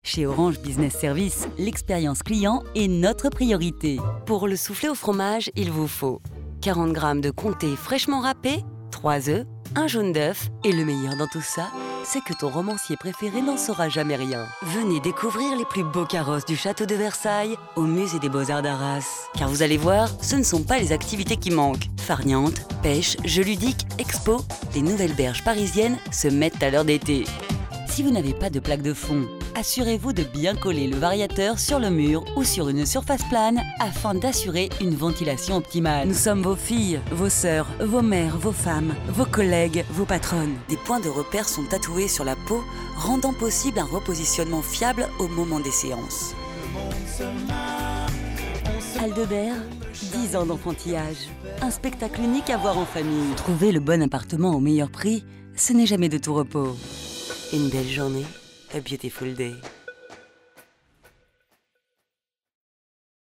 Chez Orange Business Service, l'expérience client est notre priorité. Pour le soufflé au fromage, il vous faut 40 g de comté fraîchement râpé, 3 œufs, un jaune d'œuf et le meilleur dans tout ça, c'est que ton romancier préféré n'en saura jamais rien. Venez découvrir les plus beaux carrosses du château de Versailles au musée des Beaux-Arts d'Arras. Car vous allez voir, ce ne sont pas les activités qui manquent. Farniente, pêche, jeux ludiques, expo, les nouvelles berges parisiennes se mettent à l'heure d'été. Si vous n'avez pas de plaque de fond, assurez-vous de bien coller le variateur sur le mur ou sur une surface plane afin d'assurer une ventilation optimale. Nous sommes vos filles, vos sœurs, vos mères, vos femmes, vos collègues, vos patronnes. Des points de repère sont tatoués sur la peau, rendant possible un repositionnement fiable au moment des séances. Aldebert, 10 ans d'enfantillage. Un spectacle unique à voir en famille. Trouver le bon appartement au meilleur prix, ce n'est jamais de tout repos. Une belle journée, a beautiful day.